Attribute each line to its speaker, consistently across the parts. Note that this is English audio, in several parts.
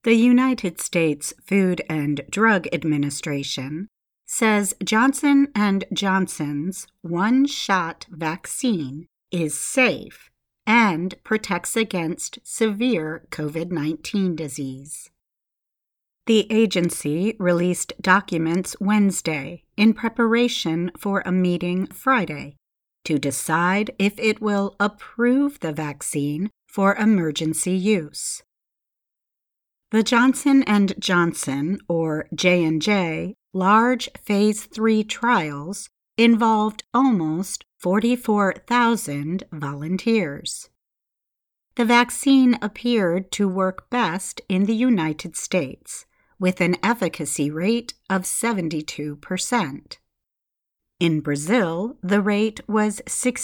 Speaker 1: The United States Food and Drug Administration says Johnson & Johnson's one-shot vaccine is safe and protects against severe COVID-19 disease. The agency released documents Wednesday in preparation for a meeting Friday to decide if it will approve the vaccine for emergency use. The Johnson & Johnson, or J&J, large Phase 3 trials involved almost 44,000 volunteers. The vaccine appeared to work best in the United States, with an efficacy rate of 72%. In Brazil, the rate was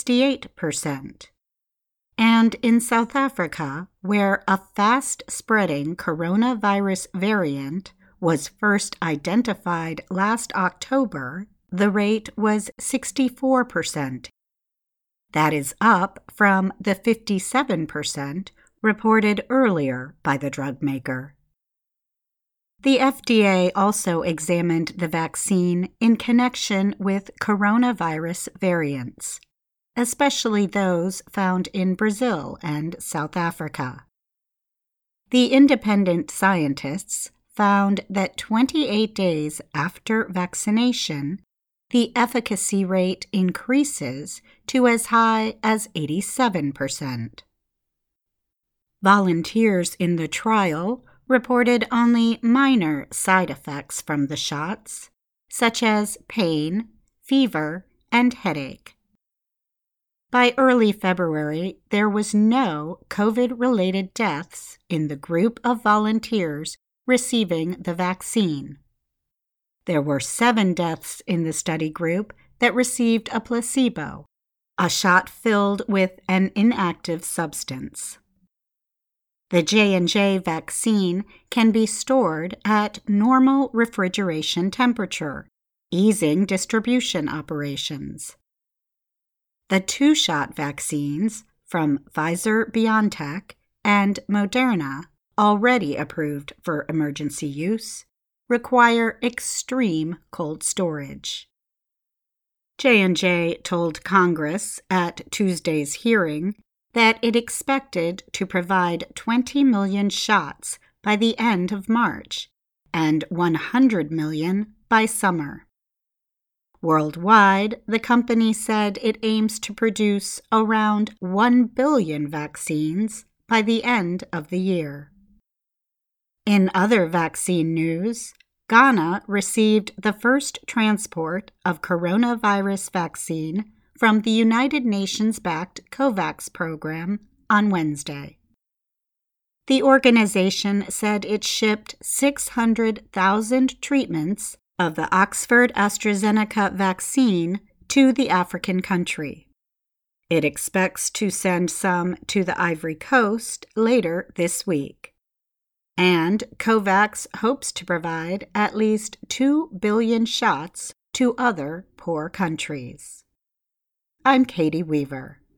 Speaker 1: 68%. And in South Africa, where a fast-spreading coronavirus variant was first identified last October, the rate was 64%. That is up from the 57% reported earlier by the drug maker. The FDA also examined the vaccine in connection with coronavirus variants, especially those found in Brazil and South Africa. The independent scientists found that 28 days after vaccination, the efficacy rate increases to as high as 87%. Volunteers in the trial reported only minor side effects from the shots, such as pain, fever, and headache. By early February, there was no COVID-related deaths in the group of volunteers receiving the vaccine. There were 7 deaths in the study group that received a placebo, a shot filled with an inactive substance. The J&J vaccine can be stored at normal refrigeration temperature, easing distribution operations. The 2-shot vaccines from Pfizer-BioNTech and Moderna, already approved for emergency use, require extreme cold storage. J&J told Congress at Tuesday's hearing that it expected to provide 20 million shots by the end of March and 100 million by summer. Worldwide, the company said it aims to produce around 1 billion vaccines by the end of the year. In other vaccine news, Ghana received the first transport of coronavirus vaccine from the United Nations-backed COVAX program on Wednesday. The organization said it shipped 600,000 treatments of the Oxford-AstraZeneca vaccine to the African country. It expects to send some to the Ivory Coast later this week. And COVAX hopes to provide at least 2 billion shots to other poor countries. I'm Katie Weaver.